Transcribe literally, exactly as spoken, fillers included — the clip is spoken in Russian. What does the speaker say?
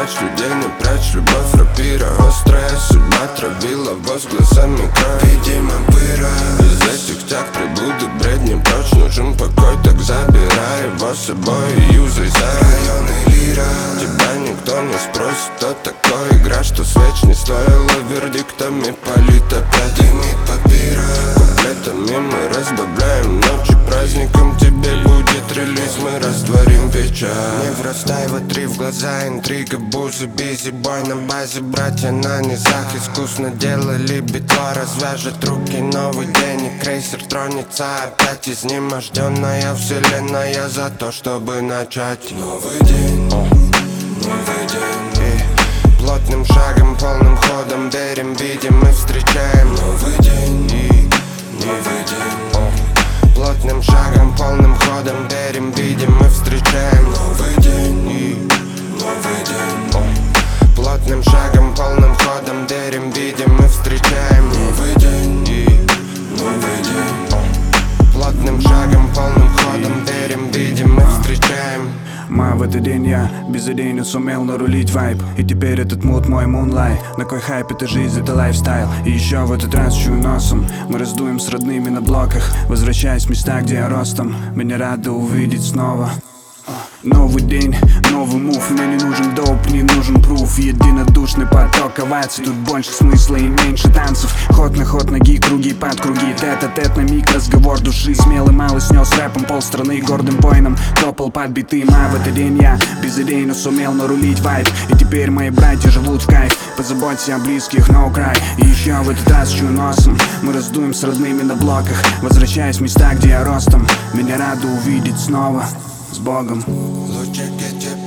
прячь людей, не прячь любовь. Рапира острая, судьба травила воз глазами кровь. Видимо пыра, из этих тяг приблуды бредни прочь. Нужен покой, так забирай его с собой и юзай за район и лира. Тебя никто не спросит, кто такой. Игра, что свеч не стоила вердиктами, полит опять дымит папира. Куплетами мы разбавляем ночи праздником. Тебе будет релиз, мы растворим вечер. Не врастай в три в глаза, интрига, бузы, бизи, бой на базе. Братья на низах искусно делали битло. Развяжет руки, новый день и крейсер тронется опять. Изнеможденная вселенная за то, чтобы начать новый день, новый день. И плотным шагом, полным ходом верим, видим и встречаем новый день, и новый день. Плотным шагом, полным ходом верим, видим и встречаем новый день, и новый день. Плотным шагом, полным ходом верим, видим и встречаем новый день, и новый день. Плотным шагом, полным ходом верим, видим и встречаем. Ма, в этот день я без идей не сумел нарулить вайб. И теперь этот мут мой мунлайт. На кой хайп, это жизнь, это лайфстайл. И еще в этот раз чую носом. Мы раздуем с родными на блоках, возвращаясь в места, где я ростом. Меня рады увидеть снова. Новый день, новый мув. Мне не нужен доп, не нужен пруф. Единодушный поток оваций. Тут больше смысла и меньше танцев. Ход на ход, ноги, круги под круги. Тет-а-тет на миг, разговор души. Смелый малый снес рэпом полстраны. Гордым воином топал под битым. А в этот день я без идей, но сумел нарулить вайб. И теперь мои братья живут в кайф. Позаботься о близких, no cry. И еще в этот раз чую носом. Мы раздуем с родными на блоках, возвращаясь в места, где я ростом. Меня рады увидеть снова. С Богом. Лучики тебе